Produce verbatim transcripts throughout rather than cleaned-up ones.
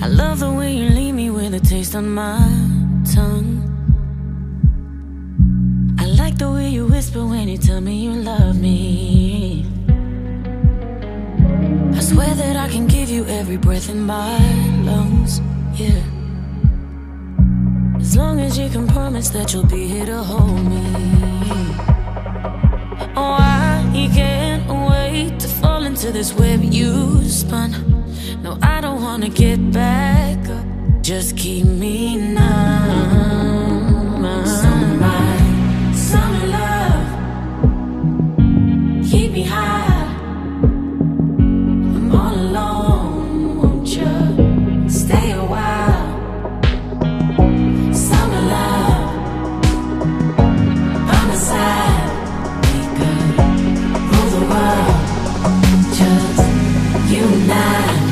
I love the way you leave me with a taste on my tongue. I like the way you whisper when you tell me you love me. I swear that I can give you every breath in my lungs, yeah. As long as you can promise that you'll be here to hold me. Oh, I can't wait to fall into this web you spun. No, I don't wanna get back up. Just keep me numb. Summer, summer love, keep me high. I'm all alone, won't you stay a while? Summer love, by my side. We could rule the world, just you and I.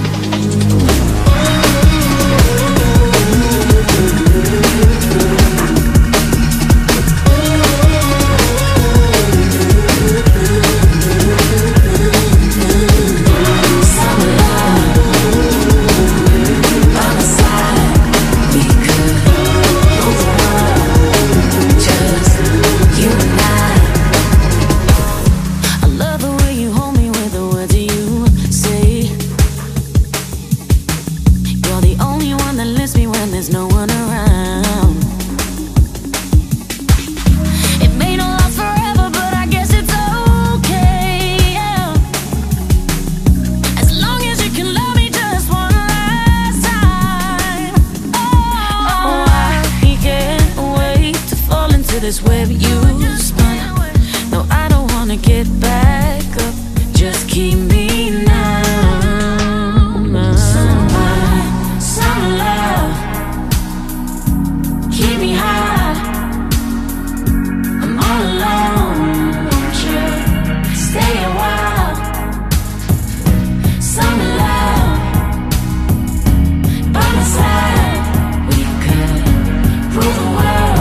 This web you spun. No, I don't wanna get back up. Just keep me numb. Summer, summer love, keep me high. I'm all alone, won't you stay a while? Summer love, by my side. We could rule the world.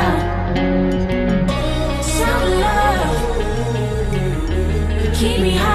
Keep me high.